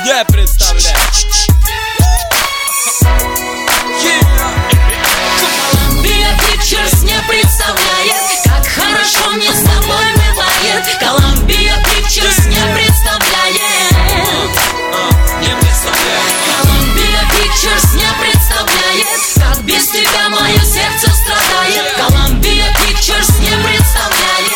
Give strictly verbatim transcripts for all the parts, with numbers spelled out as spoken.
не представляет. Columbia Pictures не представляет, как хорошо мне с тобой бывает. Columbia Pictures не представляет. Columbia Pictures не представляет, как без тебя мое сердце страдает. Columbia Pictures не представляет.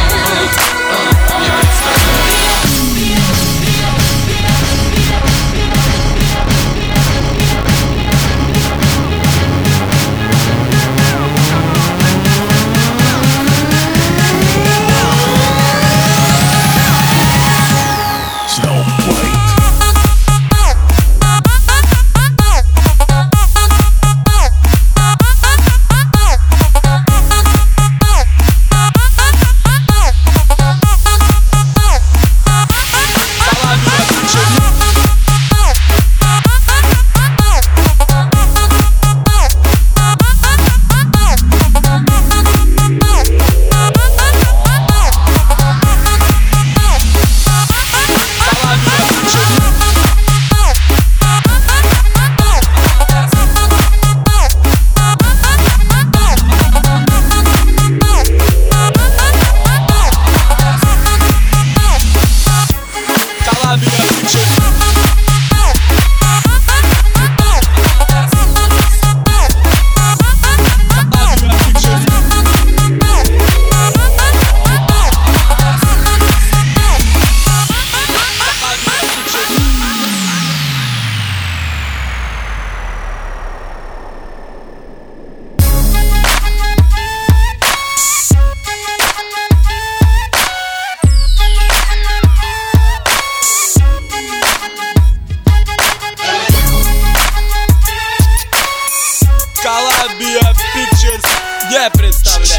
Columbia Pictures не представляет.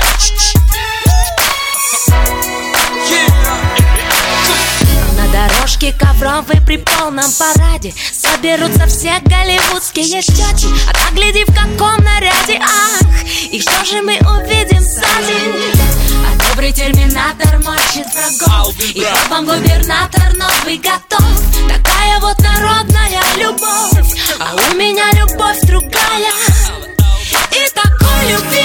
На дорожке ковровой при полном параде соберутся все голливудские щеки. А так гляди, в каком наряде, ах, и что же мы увидим сзади? А добрый терминатор мочит врагов, и вам губернатор новый готов. Такая вот народная любовь, а у меня любовь другая. И такой любви